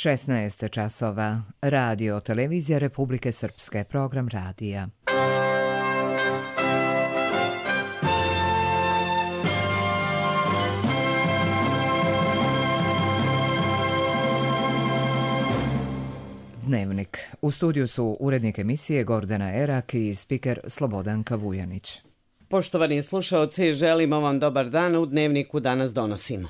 16 časova. Radio televizija Republike Srpske. Program radija. Dnevnik. U studiju su urednik emisije Gordana Erak i spiker Slobodanka Vujanić. Poštovani slušaoci, želimo vam dobar dan. U Dnevniku danas donosimo.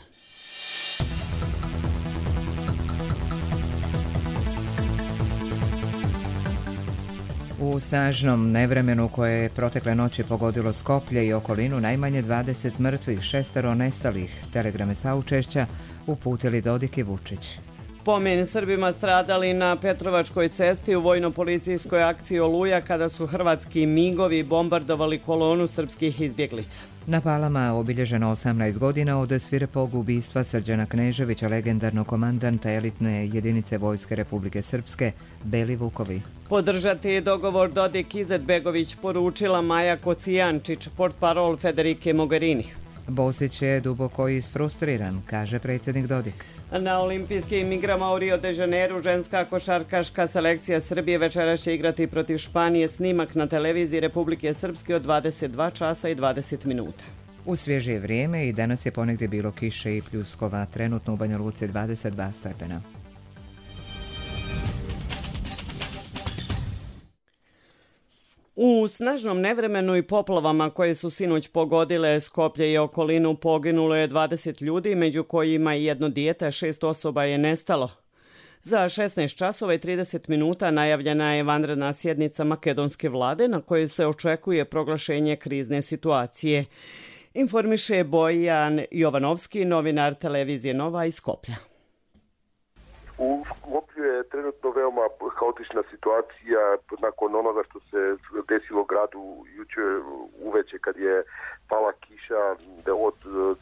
U snažnom nevremenu koje je protekle noći pogodilo Skoplje i okolinu, najmanje 20 mrtvih, 6 nestalih, telegrame saučešća uputili Dodik i Vučić. Pomen Srbima stradali na Petrovačkoj cesti u vojno-policijskoj akciji Oluja kada su hrvatski migovi bombardovali kolonu srpskih izbjeglica. Na Palama obilježeno 18 godina od svirepog ubistva Srđana Kneževića, legendarnog komandanta elitne jedinice Vojske Republike Srpske, Beli Vukovi. Podržati dogovor Dodik Izetbegović, poručila Maja Kocijančić, portparol Federike Mogherini. Bosić je duboko isfrustriran, kaže predsjednik Dodik. Na olimpijskim igrama u Rio de Janeiro ženska košarkaška selekcija Srbije večeras će igrati protiv Španije. Snimak na televiziji Republike Srpske od 22 časa i 20 minuta. U svježije vrijeme i danas je ponegdje bilo kiše i pljuskova, trenutno u Banja Luci 22 stepena. U snažnom nevremenu i poplavama koje su sinoć pogodile Skoplje i okolinu poginulo je 20 ljudi, među kojima i jedno dijete, 6 osoba je nestalo. Za 16 časova i 30 minuta najavljena je vanredna sjednica makedonske vlade na kojoj se očekuje proglašenje krizne situacije. Informiše Bojan Jovanovski, novinar televizije Nova iz Skoplja. U Skoplju je trenutno veoma haotična situacija nakon onoga što se desilo gradu jučer uveče kad je pala kiša od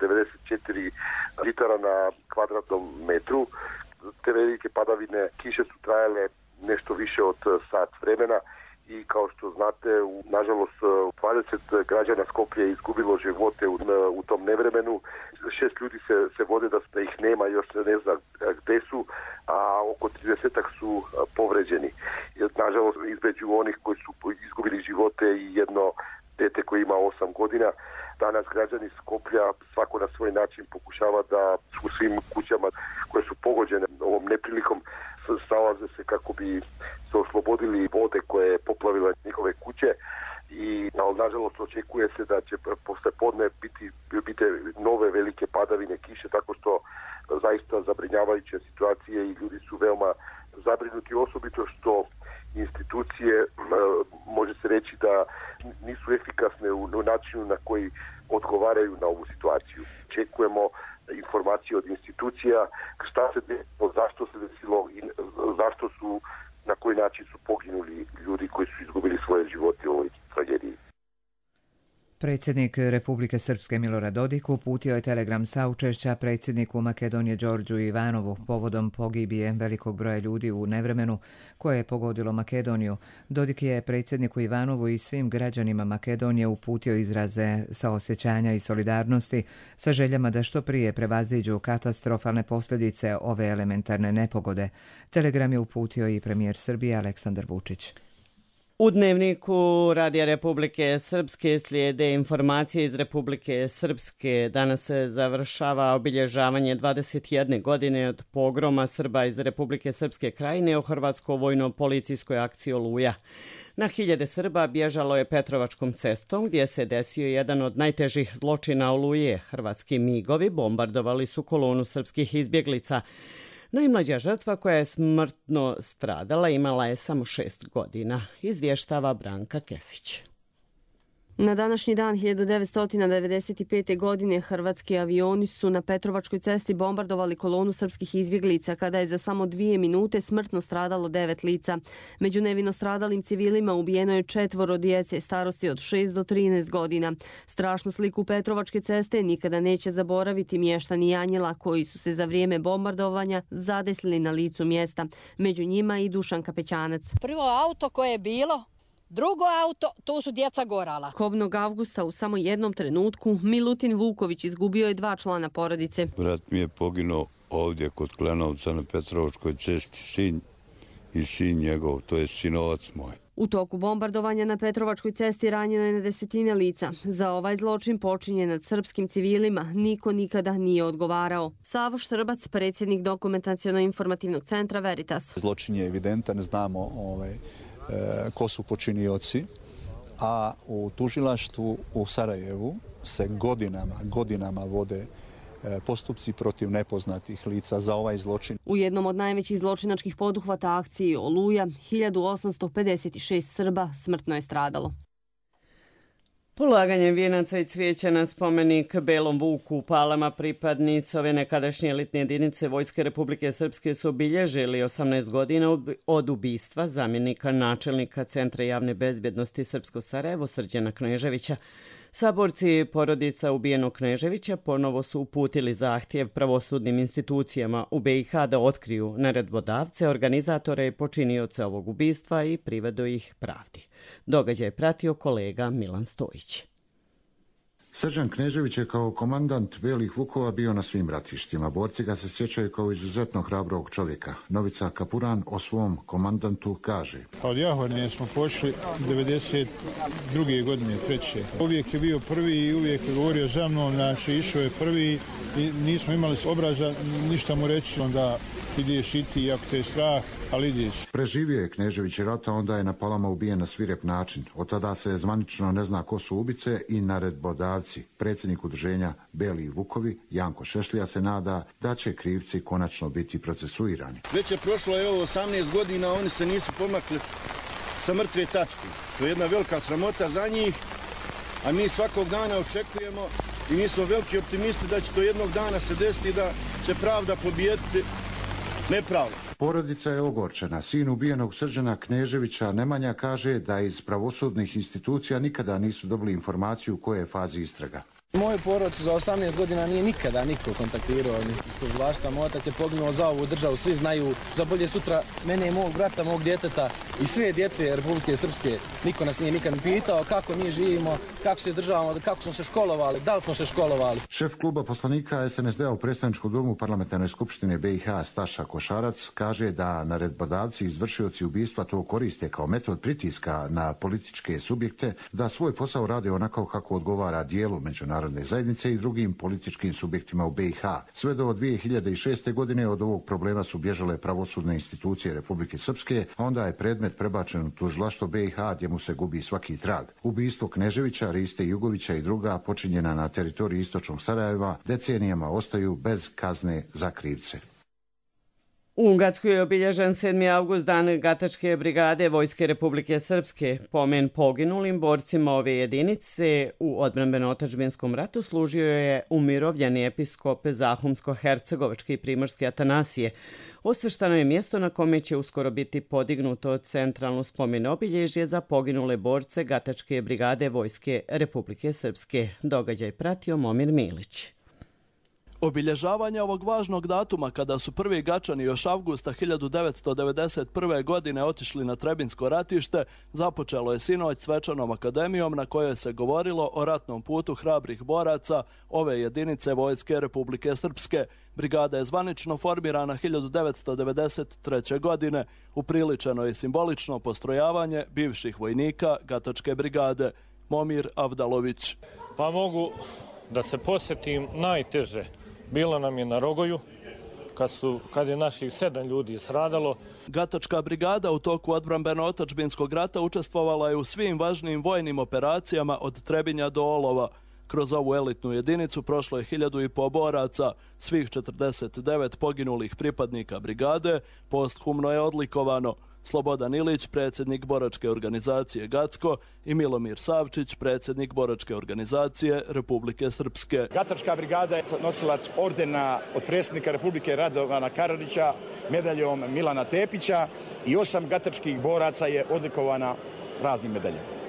94 litara na kvadratnom metru. Te velike padavine kiše su trajale nešto više od sat vremena i kao što znate, nažalost 20 građana Skoplje je izgubilo živote u tom nevremenu. 6 ljudi se vode da ih nema, još se ne zna gde su, a oko 30 su povređeni. Nažalost, između onih koji su izgubili živote i jedno dete koje ima 8 godina. Danas građani Skoplja svako na svoj način pokušava da u svim kućama koje su pogođene ovom neprilikom snalaze se kako bi se oslobodili vode koje je poplavila njihove kuće. I nažalost očekuje se da će posle podne biti nove velike padavine kiše, tako što zaista zabrinjavajuće situacije i ljudi su veoma zabrinuti, osobito što institucije, može se reći da nisu efikasne u načinu na koji odgovaraju na ovu situaciju. Očekujemo informacije od institucija šta se desilo, zašto se desilo i zašto su, na koji način su poginuli ljudi koji su izgubili svoje živote u ovoj tragediji. Predsjednik Republike Srpske Milorad Dodik uputio je telegram saučešća predsjedniku Makedonije Đorđu Ivanovu povodom pogibije velikog broja ljudi u nevremenu koje je pogodilo Makedoniju. Dodik je predsjedniku Ivanovu i svim građanima Makedonije uputio izraze saosjećanja i solidarnosti sa željama da što prije prevaziđu katastrofalne posljedice ove elementarne nepogode. Telegram je uputio i premijer Srbije Aleksandar Vučić. U Dnevniku Radija Republike Srpske slijede informacije iz Republike Srpske. Danas se završava obilježavanje 21 godine od pogroma Srba iz Republike Srpske krajine u hrvatsko vojno-policijskoj akciji Oluja. Na hiljade Srba bježalo je Petrovačkom cestom gdje se desio jedan od najtežih zločina Oluje. Hrvatski migovi bombardovali su kolonu srpskih izbjeglica. Najmlađa žrtva koja je smrtno stradala imala je samo 6 godina, izvještava Branka Kesić. Na današnji dan 1995. godine hrvatski avioni su na Petrovačkoj cesti bombardovali kolonu srpskih izbjeglica kada je za samo 2 minute smrtno stradalo 9 lica. Među nevino stradalim civilima ubijeno je 4 djece starosti od 6 do 13 godina. Strašnu sliku Petrovačke ceste nikada neće zaboraviti mještani Janjela koji su se za vrijeme bombardovanja zadesili na licu mjesta. Među njima i Dušan Kapećanac. Prvo auto koje je bilo, drugo auto, tu su djeca gorala. Kobnog avgusta u samo jednom trenutku Milutin Vuković izgubio je 2 člana porodice. Brat mi je poginuo ovdje kod Klenovca na Petrovačkoj cesti sin njegov, to je sinovac moj. U toku bombardovanja na Petrovačkoj cesti ranjeno je na desetine lica. Za ovaj zločin počinjen nad srpskim civilima niko nikada nije odgovarao. Savo Štrbac, predsjednik Dokumentaciono-informativnog centra Veritas. Zločin je evidentan, znamo ko su počinioci, a u tužilaštvu u Sarajevu se godinama vode postupci protiv nepoznatih lica za ovaj zločin. U jednom od najvećih zločinačkih poduhvata akciji Oluja, 1856 Srba smrtno je stradalo. Polaganjem vijenaca i cvijeća na spomenik Belom Vuku u Palama pripadnici ove nekadašnje elitne jedinice Vojske Republike Srpske su obilježili 18 godina od ubistva zamjenika načelnika Centra javne bezbjednosti Srpsko Sarajevo Srđana Kneževića. Saborci porodica ubijenog Kneževića ponovo su uputili zahtjev pravosudnim institucijama u BiH da otkriju naredbodavce, organizatore i počinioce ovog ubistva i privedu ih pravdi. Događaj je pratio kolega Milan Stojić. Srđan Knežević je kao komandant Belih Vukova bio na svim ratištima. Borci ga se sjećaju kao izuzetno hrabrog čovjeka. Novica Kapuran o svom komandantu kaže: Od Jahornije smo pošli 92. godine, 3. Uvijek je bio prvi i uvijek je govorio za mnom, znači išao je prvi i nismo imali obraza ništa mu reći, onda ideš i ti, ako te je strah, ali ideš. Preživio je Knežević rata, onda je na Palama ubijen na svirep način. Od tada se zvanično ne zna ko su ubice i naredbodavci. Predsjednik udruženja Beli Vukovi, Janko Šešlija, se nada da će krivci konačno biti procesuirani. Već je prošlo 18 godina, oni se nisu pomakli sa mrtve tačke. To je jedna velika sramota za njih, a mi svakog dana očekujemo i mi smo veliki optimisti da će to jednog dana se desiti, da će pravda pobijediti nepravda. Porodica je ogorčena. Sin ubijenog Srđana Kneževića Nemanja kaže da iz pravosudnih institucija nikada nisu dobili informaciju u kojoj je fazi istraga. Moju porodicu za 18 godina nije nikada niko kontaktirao iz tužilaštva. Moj otac je poginuo za ovu državu, svi znaju za bolje sutra mene, mog brata, mog djeteta i sve djece Republike Srpske. Niko nas nije nikad pitao kako mi živimo, kako se državamo, kako smo se školovali, da li smo se školovali. Šef kluba poslanika SNSD-a u predstavničkom domu Parlamentarne skupštine BiH Staša Košarac kaže da naredbodavci i izvršioci ubistva to koriste kao metod pritiska na političke subjekte, da svoj posao rade onako kako odgovara dijelu međunarodne zajednice i drugim političkim subjektima u BiH. Sve do 2006. godine od ovog problema su bježale pravosudne institucije Republike Srpske, a onda je predmet prebačen u tužilaštvo BiH gdje mu se gubi svaki trag. Ubistvo Kneževića, Riste Jugovića i druga počinjena na teritoriji istočnog Sarajeva decenijama ostaju bez kazne za krivce. U Gatskoj je obilježen 7. avgust, dan Gatačke brigade Vojske Republike Srpske. Pomen poginulim borcima ove jedinice u odbrambeno-otadžbinskom ratu služio je umirovljeni episkop Zahumsko-hercegovački i primorski Atanasije. Osveštano je mjesto na kome će uskoro biti podignuto centralno spomen obilježje za poginule borce Gatačke brigade Vojske Republike Srpske. Događaj pratio Momir Milić. Obilježavanje ovog važnog datuma, kada su prvi Gačani još avgusta 1991. godine otišli na Trebinsko ratište, započelo je sinoć svečanom akademijom na kojoj se govorilo o ratnom putu hrabrih boraca ove jedinice Vojske Republike Srpske. Brigada je zvanično formirana 1993. godine. Upriličeno je simbolično postrojavanje bivših vojnika Gatačke brigade. Momir Avdalović. Pa mogu da se posjetim najteže. Bilo nam je na Rogoju, kad je naših 7 ljudi stradalo. Gatačka brigada u toku odbrambeno-otadžbinskog rata učestvovala je u svim važnim vojnim operacijama od Trebinja do Olova. Kroz ovu elitnu jedinicu prošlo je 1500 boraca. Svih 49 poginulih pripadnika brigade posthumno je odlikovano. Slobodan Ilić, predsjednik boračke organizacije Gacko, i Milomir Savčić, predsjednik boračke organizacije Republike Srpske. Gatačka brigada je nosilac ordena od predsjednika Republike Radovana Karadžića, medaljom Milana Tepića i 8 gatačkih boraca je odlikovana raznim medaljama.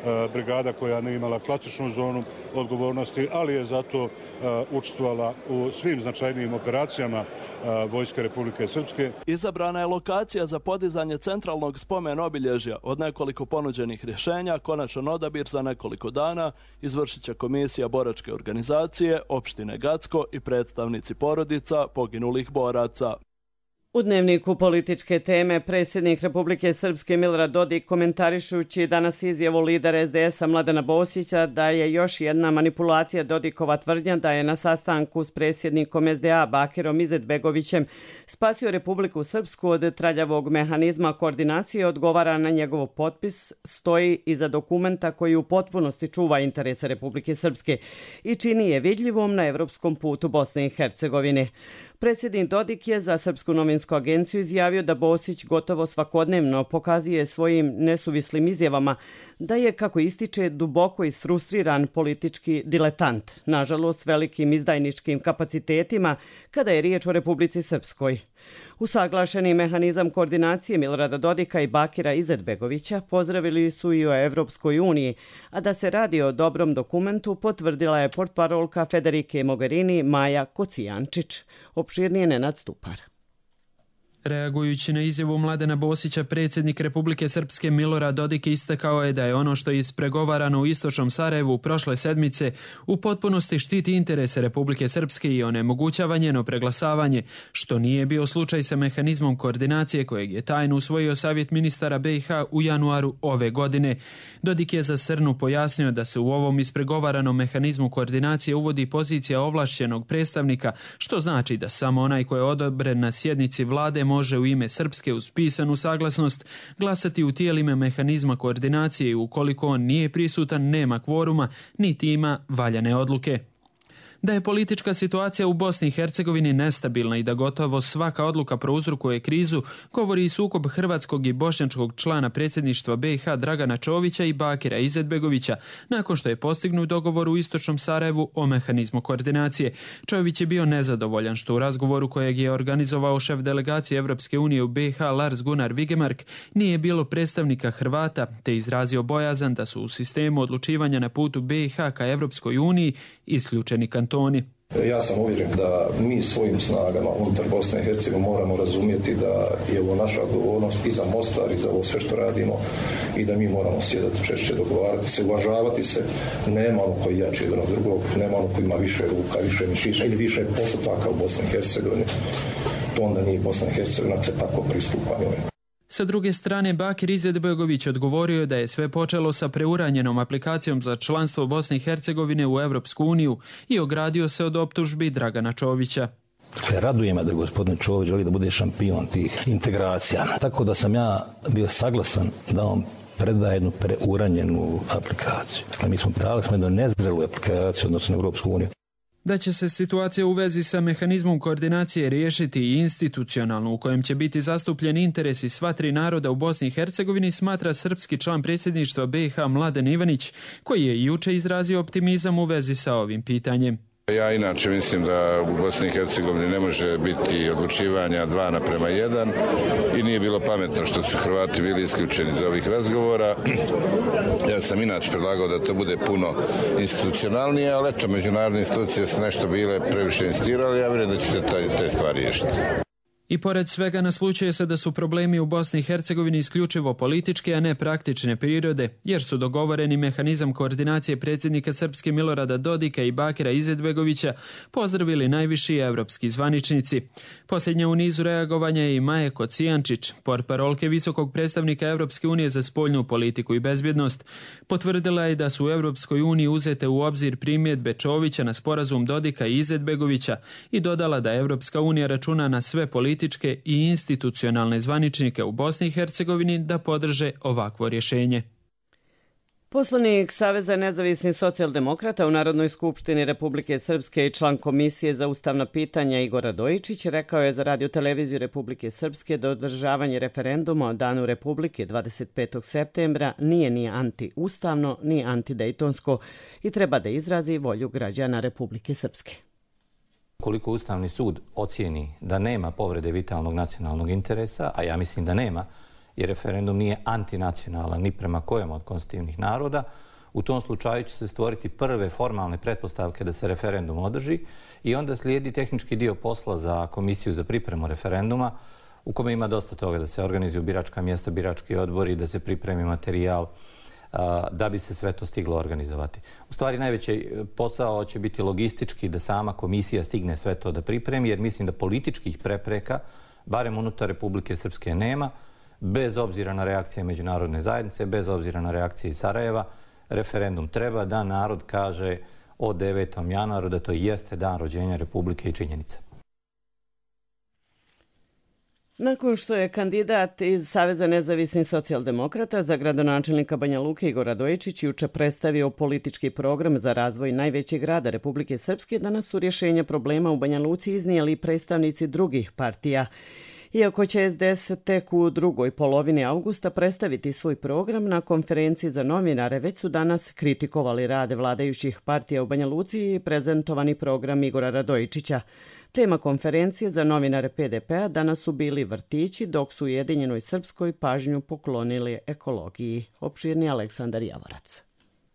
brigada koja nije imala klasičnu zonu odgovornosti, ali je zato učestvovala u svim značajnijim operacijama Vojske Republike Srpske. Izabrana je lokacija za podizanje centralnog spomen obilježja. Od nekoliko ponuđenih rješenja, konačan odabir za nekoliko dana izvršit će komisija boračke organizacije, opštine Gacko i predstavnici porodica poginulih boraca. U dnevniku političke teme predsjednik Republike Srpske Milorad Dodik komentarišući danas izjavu lidera SDS-a Mladena Bosića da je još jedna manipulacija Dodikova tvrdnja da je na sastanku s predsjednikom SDA Bakirom Izetbegovićem spasio Republiku Srpsku od traljavog mehanizma koordinacije, odgovara na njegov potpis, stoji iza dokumenta koji u potpunosti čuva interese Republike Srpske i čini je vidljivom na evropskom putu Bosne i Hercegovine. Predsjednik Dodik je za Srpsku novinsku agenciju izjavio da Bosić gotovo svakodnevno pokazuje svojim nesuvislim izjavama da je, kako ističe, duboko isfrustriran politički diletant, nažalost velikim izdajničkim kapacitetima kada je riječ o Republici Srpskoj. Usaglašeni mehanizam koordinacije Milorada Dodika i Bakira Izetbegovića pozdravili su i u Evropskoj uniji, a da se radi o dobrom dokumentu potvrdila je portparolka Federike Mogherini Maja Kocijančić. Opširnije Nenad Stupar. Reagujući na izjavu Mladena Bosića, predsjednik Republike Srpske Milorad Dodik istakao je da je ono što je ispregovarano u istočnom Sarajevu prošle sedmice u potpunosti štiti interese Republike Srpske i onemogućava njeno preglasavanje, što nije bio slučaj sa mehanizmom koordinacije kojeg je tajno usvojio Savjet ministara BiH u januaru ove godine. Dodik je za Srnu pojasnio da se u ovom ispregovaranom mehanizmu koordinacije uvodi pozicija ovlašćenog predstavnika, što znači da samo onaj ko je odobren na sjednici vlade može u ime Srpske uz pisanu saglasnost glasati u tijelima mehanizma koordinacije i ukoliko on nije prisutan, nema kvoruma, niti ima valjane odluke. Da je politička situacija u Bosni i Hercegovini nestabilna i da gotovo svaka odluka prouzrokuje krizu, govori i sukob hrvatskog i bošnjačkog člana predsjedništva BiH Dragana Čovića i Bakira Izetbegovića, nakon što je postignut dogovor u istočnom Sarajevu o mehanizmu koordinacije. Čović je bio nezadovoljan što u razgovoru kojeg je organizovao šef delegacije Evropske unije u BiH Lars Gunnar Vigemark nije bilo predstavnika Hrvata, te izrazio bojazan da su u sistemu odlučivanja na putu BiH ka Evropskoj uniji isključeni kantoni. Ja sam uvjeren da mi svojim snagama unutar Bosne i Hercegovine moramo razumjeti da je ovo naša odgovornost i za Mostar i za ovo sve što radimo i da mi moramo sjedati češće, dogovarati se, uvažavati se. Nema ono koji jači jedan od drugog, nema ono koji ima više ruka, više mišića ili više postotaka u Bosni i Hercegovini. To onda nije Bosna i Hercegovina se tako pristupa njoj. Sa druge strane, Bakir Izetbegović odgovorio je da je sve počelo sa preuranjenom aplikacijom za članstvo Bosne i Hercegovine u Evropsku uniju i ogradio se od optužbi Dragana Čovića. Raduje me da gospodin Čović želi da bude šampion tih integracija. Tako da sam ja bio saglasan da on predaje jednu preuranjenu aplikaciju. Mi smo dali jednu nezrelu aplikaciju odnosno na Evropsku uniju. Da će se situacija u vezi sa mehanizmom koordinacije riješiti i institucionalno, u kojem će biti zastupljeni interesi sva tri naroda u Bosni i Hercegovini, smatra srpski član predsjedništva BiH Mladen Ivanić, koji je juče izrazio optimizam u vezi sa ovim pitanjem. Ja inače mislim da u Bosni i Hercegovini ne može biti odlučivanja 2:1 i nije bilo pametno što su Hrvati bili isključeni iz ovih razgovora. Ja sam inače predlagao da to bude puno institucionalnije, ali eto, međunarodne institucije su nešto bile previše insistirali, ja vjerujem da ćete te stvari riješiti. I pored svega naslučuje se da su problemi u Bosni i Hercegovini isključivo političke, a ne praktične prirode, jer su dogovoreni mehanizam koordinacije predsjednika Srpske Milorada Dodika i Bakira Izetbegovića pozdravili najviši evropski zvaničnici. Posljednja u nizu reagovanja je i Maja Kocijančić, portparolke visokog predstavnika Evropske unije za spoljnu politiku i bezbjednost. Potvrdila je da su u Evropskoj uniji uzete u obzir primjedbe Čovića na sporazum Dodika i Izetbegovića i dodala da Evropska unija računa na sve političke i institucionalne zvaničnike u Bosni i Hercegovini da podrže ovakvo rješenje. Poslanik Saveza nezavisnih socijaldemokrata u Narodnoj skupštini Republike Srpske i član Komisije za ustavna pitanja Igor Radojičić rekao je za Radio-televiziju Republike Srpske da održavanje referenduma o Danu Republike 25. septembra nije ni antiustavno ni antidejtonsko i treba da izrazi volju građana Republike Srpske. Koliko Ustavni sud ocijeni da nema povrede vitalnog nacionalnog interesa, a ja mislim da nema, jer referendum nije antinacionalan ni prema kojem od konstitutivnih naroda. U tom slučaju će se stvoriti prve formalne pretpostavke da se referendum održi i onda slijedi tehnički dio posla za komisiju za pripremu referenduma u kome ima dosta toga da se organizuju biračka mjesta, birački odbori, da se pripremi materijal da bi se sve to stiglo organizovati. U stvari najveći posao će biti logistički da sama komisija stigne sve to da pripremi, jer mislim da političkih prepreka, barem unutar Republike Srpske, nema, bez obzira na reakcije međunarodne zajednice, bez obzira na reakcije iz Sarajeva. Referendum treba da narod kaže o 9. januaru da to jeste dan rođenja Republike i činjenica. Nakon što je kandidat iz Saveza nezavisnih socijaldemokrata za gradonačelnika Banja Luke Igor Radojičić juče predstavio politički program za razvoj najvećeg grada Republike Srpske, danas su rješenja problema u Banja Luci iznijeli predstavnici drugih partija. Iako će SDS tek u drugoj polovini avgusta predstaviti svoj program na konferenciji za novinare, već su danas kritikovali rade vladajućih partija u Banja Luci i prezentovani program Igora Radojičića. Tema konferencije za novinare PDP-a danas su bili vrtići, dok su Ujedinjenoj Srpskoj pažnju poklonili ekologiji. Opširni Aleksandar Javorac.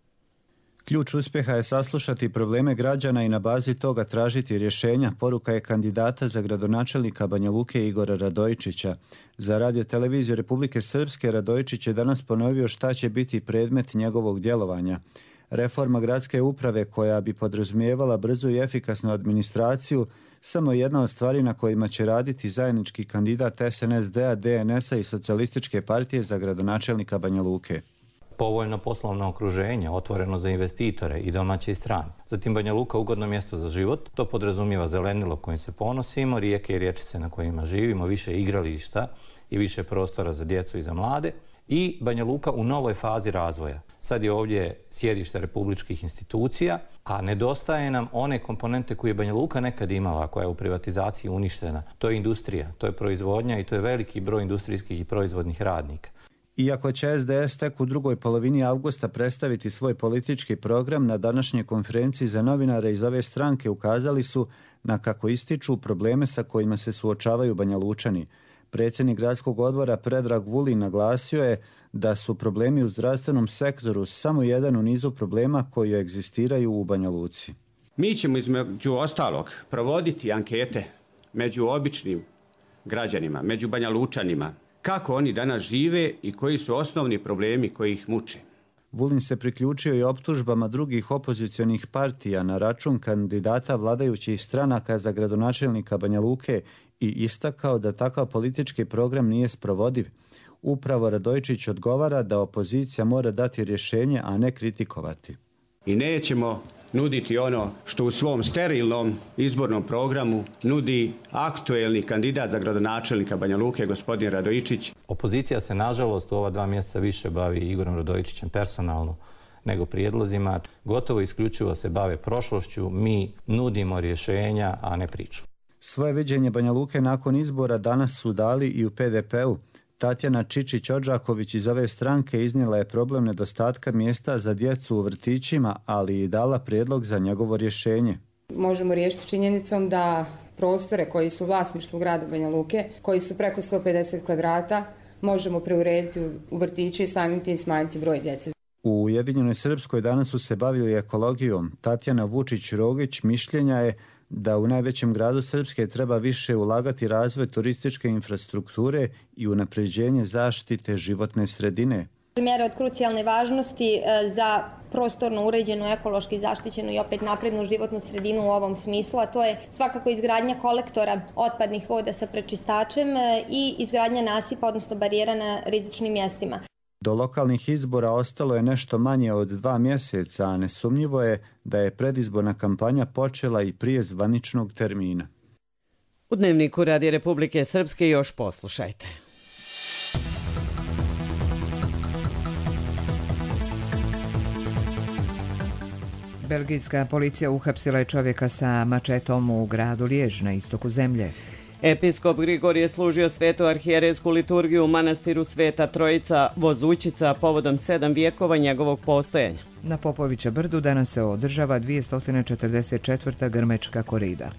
Ključ uspjeha je saslušati probleme građana i na bazi toga tražiti rješenja, poruka je kandidata za gradonačelnika Banja Luke Igora Radojičića. Za Radio televiziju Republike Srpske Radojičić je danas ponovio šta će biti predmet njegovog djelovanja. Reforma gradske uprave koja bi podrazumijevala brzu i efikasnu administraciju samo jedna od stvari na kojima će raditi zajednički kandidat SNSD-a, DNS-a i Socijalističke partije za gradonačelnika Banja Luke. Povoljno poslovno okruženje, otvoreno za investitore i domaće i strane. Zatim Banja Luka ugodno mjesto za život, to podrazumijeva zelenilo kojim se ponosimo, rijeke i riječice na kojima živimo, više igrališta i više prostora za djecu i za mlade. I Banja Luka u novoj fazi razvoja. Sad je ovdje sjedište republičkih institucija, a nedostaje nam one komponente koje je Banja Luka nekad imala, koja je u privatizaciji uništena. To je industrija, to je proizvodnja i to je veliki broj industrijskih i proizvodnih radnika. Iako će SDS tek u drugoj polovini avgusta predstaviti svoj politički program, na današnjoj konferenciji za novinare iz ove stranke ukazali su na kako ističu probleme sa kojima se suočavaju Banja Lučani. Predsjednik gradskog odbora Predrag Vulin naglasio je da su problemi u zdravstvenom sektoru samo jedan u nizu problema koji egzistiraju u Banja Luci. Mi ćemo između ostalog provoditi ankete među običnim građanima, među Banja Lučanima, kako oni danas žive i koji su osnovni problemi koji ih muče. Vulin se priključio i optužbama drugih opozicionih partija na račun kandidata vladajućih stranaka za gradonačelnika Banja Luke i istakao da takav politički program nije sprovodiv. Upravo Radojičić odgovara da opozicija mora dati rješenje, a ne kritikovati. I nećemo nuditi ono što u svom sterilnom izbornom programu nudi aktuelni kandidat za gradonačelnika Banja Luke, gospodin Radojičić. Opozicija se, nažalost, u ova 2 mjeseca više bavi Igorom Radojičićem personalno nego prijedlozima. Gotovo isključivo se bave prošlošću. Mi nudimo rješenja, a ne priču. Svoje viđenje Banja Luke nakon izbora danas su dali i u PDP-u. Tatjana Čičić-Odžaković iz ove stranke iznijela je problem nedostatka mjesta za djecu u vrtićima, ali i dala prijedlog za njegovo rješenje. Možemo riješiti činjenicom da prostore koji su u vlasništvu grada Banja Luke, koji su preko 150 kvadrata, možemo preurediti u vrtiće i samim tim smanjiti broj djece. U Ujedinjenoj Srpskoj danas su se bavili ekologijom. Tatjana Vučić-Rogić mišljenja je da u najvećem gradu Srpske treba više ulagati razvoj turističke infrastrukture i unapređenje zaštite životne sredine. Mjere od krucijalne važnosti za prostorno uređenu, ekološki zaštićenu i opet naprednu životnu sredinu u ovom smislu, a to je svakako izgradnja kolektora otpadnih voda sa prečistačem i izgradnja nasipa, odnosno barijera na rizičnim mjestima. Do lokalnih izbora ostalo je nešto manje od 2 mjeseca, a nesumnjivo je da je predizborna kampanja počela i prije zvaničnog termina. U Dnevniku Radio Republike Srpske još poslušajte. Belgijska policija uhapsila je čovjeka sa mačetom u gradu Lijež na istoku zemlje. Episkop Grigorije služio svetu arhijerejsku liturgiju u manastiru Sveta Trojica Vozućica povodom 7 vijekova njegovog postojanja. Na Popovića brdu danas se održava 244. grmečka korida.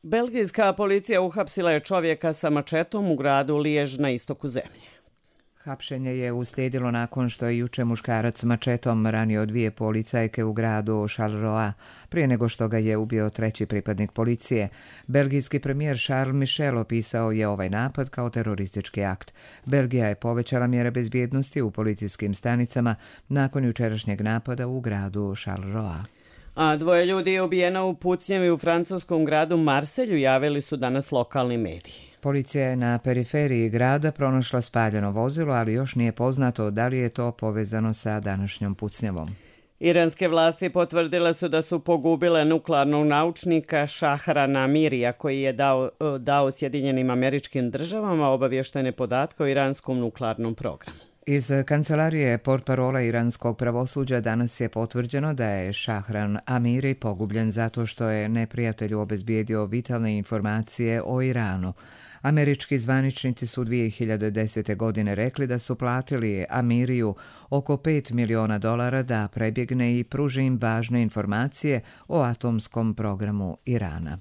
Belgijska policija uhapsila je čovjeka sa mačetom u gradu Lijež na istoku zemlje. Hapšenje je uslijedilo nakon što je juče muškarac mačetom ranio 2 policajke u gradu Charleroi, prije nego što ga je ubio 3. pripadnik policije. Belgijski premijer Charles Michel opisao je ovaj napad kao teroristički akt. Belgija je povećala mjere bezbjednosti u policijskim stanicama nakon jučerašnjeg napada u gradu Charleroi. A 2 ljudi je ubijeno u pucnjevi u francuskom gradu Marselju, javili su danas lokalni mediji. Policija je na periferiji grada pronašla spaljeno vozilo, ali još nije poznato da li je to povezano sa današnjom pucnjavom. Iranske vlasti potvrdile su da su pogubile nuklearnog naučnika Šahrana Amirija, koji je dao Sjedinjenim Američkim Državama obavještene podatke o iranskom nuklearnom programu. Iz kancelarije portparola iranskog pravosuđa danas je potvrđeno da je Šahran Amiri pogubljen zato što je neprijatelju obezbijedio vitalne informacije o Iranu. Američki zvaničnici su 2010. godine rekli da su platili Amiriju oko $5 miliona da prebjegne i pruži im važne informacije o atomskom programu Irana.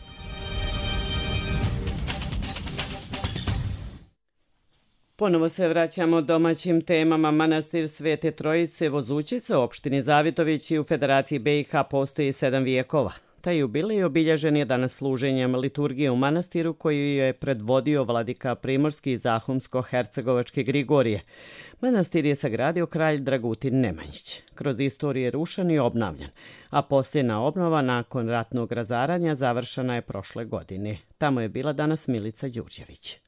Ponovo se vraćamo domaćim temama. Manastir Svete Trojice Vozućice u opštini Zavitović i u Federaciji BiH postoji 7 vijekova. Taj jubilej obilježen je danas služenjem liturgije u manastiru koju je predvodio vladika primorski i zahumsko-hercegovački Grigorije. Manastir je sagradio kralj Dragutin Nemanjić. Kroz istoriju je rušen i obnavljan, a posljedna obnova nakon ratnog razaranja završena je prošle godine. Tamo je bila danas Milica Đurđević.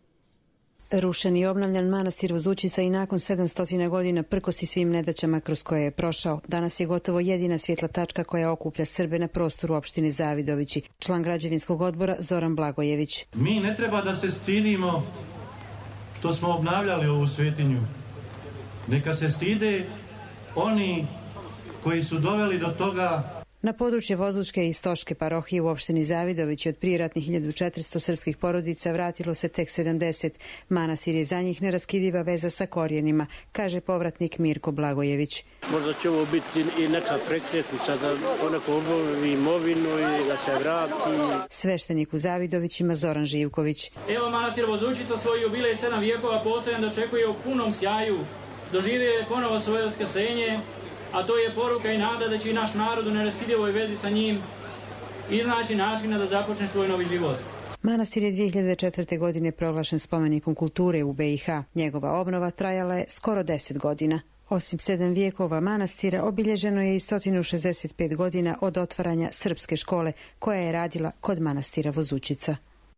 Rušen i obnavljan manastir Vozućica i nakon 700 godina prkosi svim nedaćama kroz koje je prošao. Danas je gotovo jedina svjetla tačka koja okuplja Srbe na prostoru opštine Zavidovići. Član građevinskog odbora Zoran Blagojević. Mi ne treba da se stidimo što smo obnavljali ovu svetinju. Neka se stide oni koji su doveli do toga. Na područje Vozućke i Stoške parohije u opštini Zavidovići od prijeratnih 1400 srpskih porodica vratilo se tek 70. Manastir je za njih neraskidiva veza sa korijenima, kaže povratnik Mirko Blagojević. Možda će ovo biti i neka prekretnica da poneko obovi imovinu i da se vrati. Sveštenik u Zavidovićima Zoran Živković. Evo manastir Vozućica svoj jubilej 7 vijekova postojan da očekuje u punom sjaju. Doživio je ponovo svoje uskrsenje, a to je poruka i nada da će i naš narod u neraskidivoj vezi sa njim iznaći načina da započne svoj novi život. Manastir je 2004. godine proglašen spomenikom kulture u BiH. Njegova obnova trajala je skoro 10 godina. Osim 7 vijekova manastira, obilježeno je i 165 godina od otvaranja srpske škole, koja je radila kod manastira Vozućica.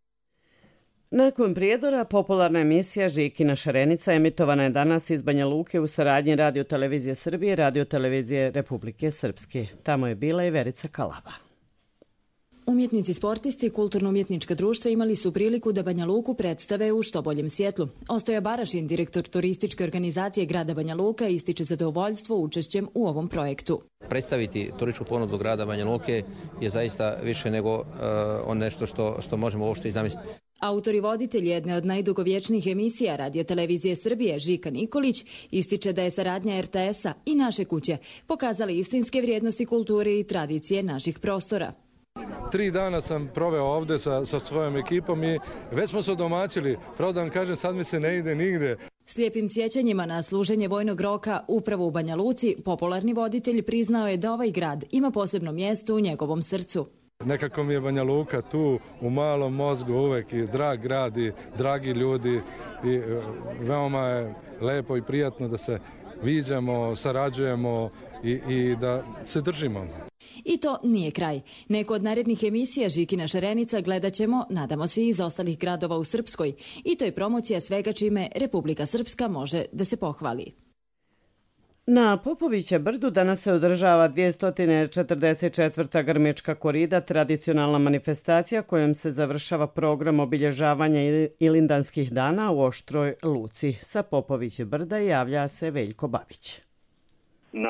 Nakon prijedora, popularna emisija Žikina šarenica emitovana je danas iz Banja Luke u saradnji Radio Televizije Srbije i Radio Televizije Republike Srpske. Tamo je bila i Verica Kalava. Umjetnici, sportisti i kulturno-umjetnička društva imali su priliku da Banja Luku predstave u što boljem svjetlu. Ostoja Barašin, direktor turističke organizacije grada Banja Luka, ističe zadovoljstvo učešćem u ovom projektu. Predstaviti turističku ponudu grada Banja Luke je zaista više nego nešto što možemo uopšte i zamisliti. Autor i voditelj jedne od najdugovječnijih emisija Radio Televizije Srbije, Žika Nikolić, ističe da je saradnja RTS-a i naše kuće pokazali istinske vrijednosti kulture i tradicije naših prostora. 3 dana sam proveo ovdje sa svojom ekipom i već smo se odomaćili. Pravo da vam kažem, sad mi se ne ide nigde. S lijepim sjećanjima na služenje vojnog roka upravo u Banja Luci, popularni voditelj priznao je da ovaj grad ima posebno mjesto u njegovom srcu. Nekako mi je Banja Luka tu u malom mozgu uvek i drag grad i dragi ljudi i veoma je lepo i prijatno da se viđamo, sarađujemo i da se držimo. I to nije kraj. Neko od narednih emisija Žikina šarenica gledat ćemo, nadamo se, i iz ostalih gradova u Srpskoj. I to je promocija svega čime Republika Srpska može da se pohvali. Na Popovića brdu danas se održava 244. grmečka korida, tradicionalna manifestacija kojom se završava program obilježavanja Ilindanskih dana u Oštroj Luci. Sa Popovića brda javlja se Veljko Babić. Na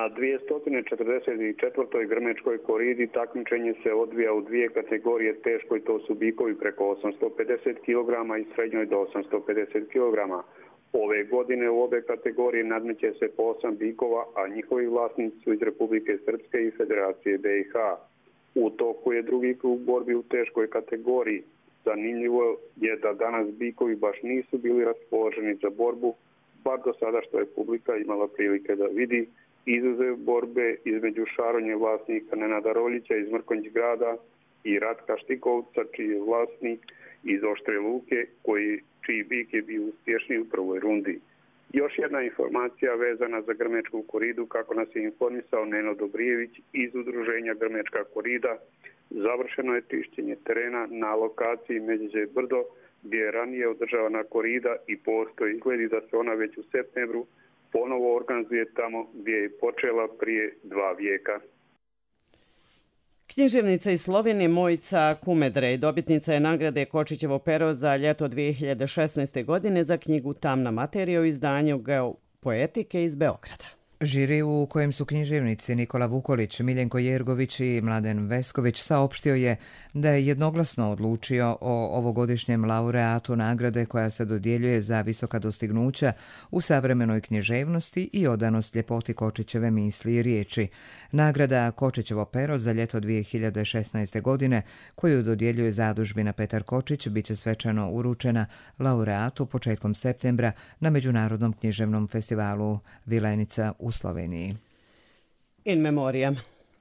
244. grmečkoj koridi takmičenje se odvija u 2 kategorije teškoj, to su bikovi preko 850 kg i srednjoj do 850 kg. Ove godine u obe kategorije nadmeće se po 8 bikova, a njihovi vlasnici su iz Republike Srpske i Federacije BiH. U toku je drugi krug borbi u teškoj kategoriji. Zanimljivo je da danas bikovi baš nisu bili raspoloženi za borbu, bar do sada što je publika imala prilike da vidi, izuzev borbe između šaronje vlasnika Nenada Roljića iz Mrkonjić grada i Ratka Štikovca, čiji je vlasnik iz Oštre Luke, čiji bik je bio uspješniji u prvoj rundi. Još jedna informacija vezana za Grmečku koridu, kako nas je informisao Neno Dobrijević iz udruženja Grmečka korida. Završeno je čišćenje terena na lokaciji Međeđe Brdo, gdje je ranije održavana korida i postoji izgledi da se ona već u septembru ponovo organizuje tamo gdje je počela prije 2 vijeka. Književnica iz Slovenije Mojica Kumedrej dobitnica je nagrade Kočićevo pero za ljeto 2016. godine za knjigu Tamna materija u izdanju Geopoetike iz Beograda. Žiri u kojem su književnici Nikola Vukolić, Miljenko Jergović i Mladen Vesković saopštio je da je jednoglasno odlučio o ovogodišnjem laureatu nagrade koja se dodjeljuje za visoka dostignuća u savremenoj književnosti i odanost ljepoti Kočićeve misli i riječi. Nagrada Kočićevo pero za ljeto 2016. godine, koju dodjeljuje zadužbina Petar Kočić, bit će svečano uručena laureatu početkom septembra na Međunarodnom književnom festivalu Vilenica u Sloveniji. In memoriam.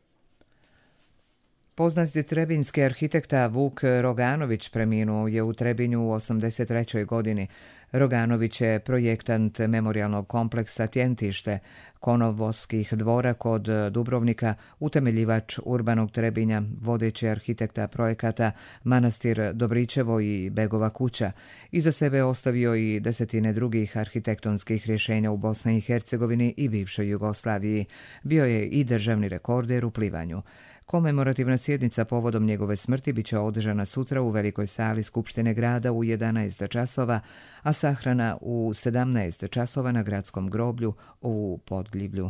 Poznati trebinski arhitekta Vuk Roganović preminuo je u Trebinju u 83. godini. Roganović je projektant memorialnog kompleksa Tjentište, Konovoskih dvora kod Dubrovnika, utemeljivač urbanog Trebinja, vodeći arhitekta projekata Manastir Dobričevo i Begova kuća. Iza sebe ostavio i desetine drugih arhitektonskih rješenja u Bosni i Hercegovini i bivšoj Jugoslaviji. Bio je i državni rekorder u plivanju. Komemorativna sjednica povodom njegove smrti biće održana sutra u Velikoj sali Skupštine grada u 11 časova, a sahrana u 17 časova na gradskom groblju u Podgljivlju.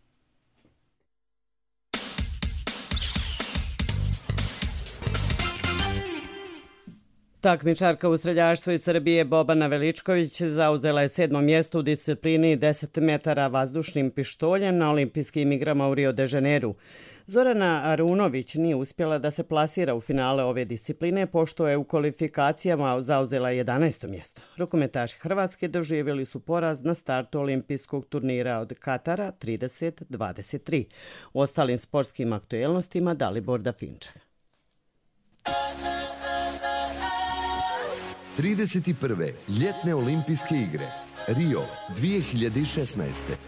Takmičarka u streljaštvu iz Srbije Bobana Veličković zauzela je 7. mjesto u disciplini 10 metara vazdušnim pištoljem na olimpijskim igrama u Rio de Janeiru. Zorana Arunović nije uspjela da se plasira u finale ove discipline, pošto je u kvalifikacijama zauzela 11. mjesto. Rukometaši Hrvatske doživjeli su poraz na startu olimpijskog turnira od Katara 30-23. U ostalim sportskim aktuelnostima Dalibor Dafinčev. 31. ljetne olimpijske igre Rio 2016.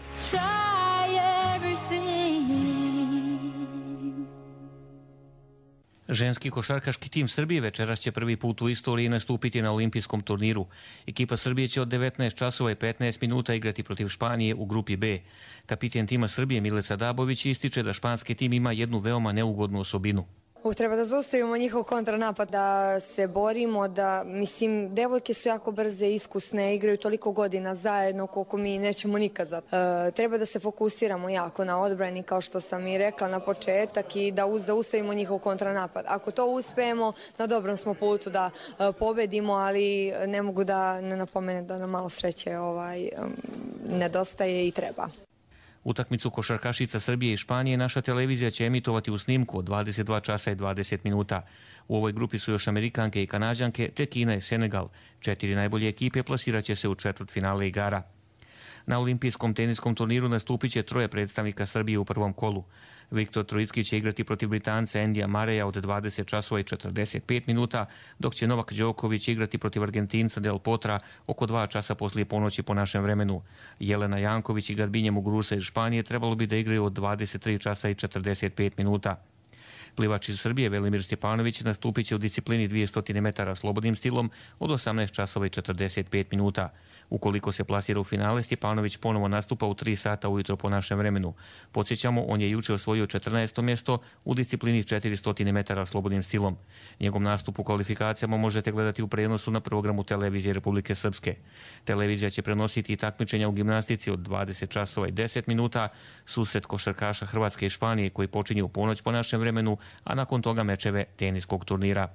Ženski košarkaški tim Srbije večeras će prvi put u istoriji nastupiti na olimpijskom turniru. Ekipa Srbije će od 19 časova i 15 minuta igrati protiv Španije u grupi B. Kapiten tima Srbije Milica Dabović ističe da španski tim ima jednu veoma neugodnu osobinu. Treba da zaustavimo njihov kontranapad, da se borimo, devojke su jako brze, iskusne, igraju toliko godina zajedno koliko mi nećemo nikad. Treba da se fokusiramo jako na odbrani, kao što sam i rekla na početak, i da zaustavimo njihov kontranapad. Ako to uspijemo, na dobrom smo putu da pobedimo, ali ne mogu da ne napomenem da nam malo sreće nedostaje i treba. Utakmicu košarkašica Srbije i Španije naša televizija će emitovati u snimku od 22 časa i 20 minuta. U ovoj grupi su još Amerikanke i Kanađanke, te Kina i Senegal. 4 najbolje ekipe plasirat će se u četvrtfinale igara. Na olimpijskom teniskom turniru nastupit će 3 predstavnika Srbije u prvom kolu. Viktor Trojicki će igrati protiv Britanca Endija Mareja od 20 časova i 45 minuta, dok će Novak Đoković igrati protiv Argentinca Del Potra oko 2 časa poslije ponoći po našem vremenu. Jelena Janković i Garbinje Muguruza iz Španije trebalo bi da igraju od 23 časa i 45 minuta. Plivač iz Srbije Velimir Stjepanović nastupit će u disciplini 200 metara slobodnim stilom od 18 časova i 45 minuta. Ukoliko se plasira u finale, Stjepanović ponovo nastupa u 3 sata ujutro po našem vremenu. Podsjećamo, on je juče osvojio 14. mjesto u disciplini 400 metara slobodnim stilom. Njegov nastup u kvalifikacijama možete gledati u prenosu na programu Televizije Republike Srpske. Televizija će prenositi i takmičenja u gimnastici od 20 časova i 10 minuta, susret košarkaša Hrvatske i Španije koji počinje u ponoć po našem vremenu, a nakon toga mečeve teniskog turnira.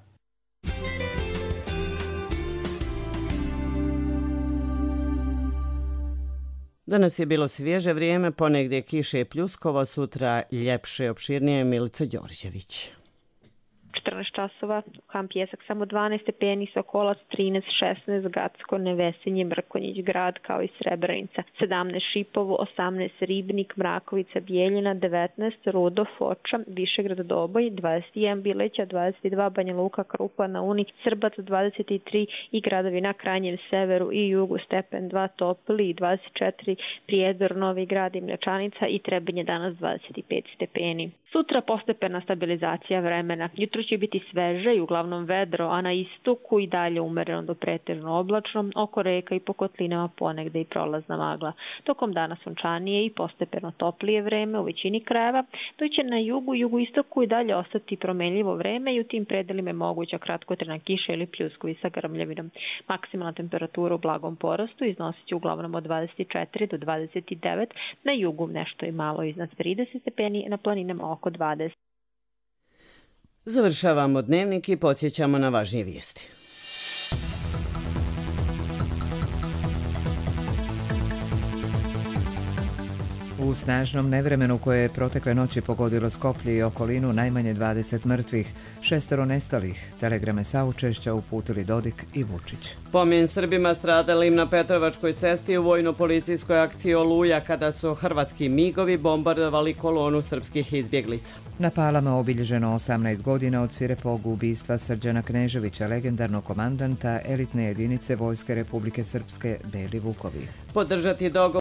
Danas je bilo svježe vrijeme, ponegdje kiše i pljuskova, sutra ljepše, opširnije. Milica Đorđević. 14 časova, Kamp Pjesak samo 12 stepeni, Sokolac 13, 16, Gacko, Nevesinje, Mrkonjić grad kao i Srebrenica, 17 Šipovo, 18 Ribnik, Mrakovica, Bijeljina, 19 Rudo, Foča, Višegrad, Doboj, 21 Bileća, 22 Banja Luka, Krupa na Uni, Srbac 23 i gradovi na krajnjem severu i jugu stepen 2 topli, 24 Prijedor, Novi Grad i Mlečanica i Trebinje danas 25 stepeni. Sutra postepena stabilizacija vremena. Jutro će biti sveže i uglavnom vedro, a na istoku i dalje umereno do pretežno oblačno, oko reka i po kotlinama ponegde i prolazna magla. Tokom dana sunčanije i postepeno toplije vreme u većini krajeva, dok će na jugu i jugoistoku i dalje ostati promenljivo vreme i u tim predelima je moguća kratkotrajna kiša ili pljuskovi sa grmljavinom. Maksimalna temperatura u blagom porastu iznosit će uglavnom od 24 do 29, na jugu nešto i malo iznad 30 stepeni, na planinama oko 20. Završavamo dnevnik i podsjećamo na važnije vijesti. U snažnom nevremenu koje je protekle noći pogodilo Skoplje i okolinu, najmanje 20 mrtvih, 6 nestalih. Telegrame saučešća uputili Dodik i Vučić. Pomen Srbima stradalim na Petrovačkoj cesti u vojno-policijskoj akciji Oluja kada su hrvatski migovi bombardovali kolonu srpskih izbjeglica. Na Palama obilježeno 18 godina od svirepog ubistva Srđana Kneževića, legendarnog komandanta elitne jedinice Vojske Republike Srpske Beli Vukovi. Podržati dogovor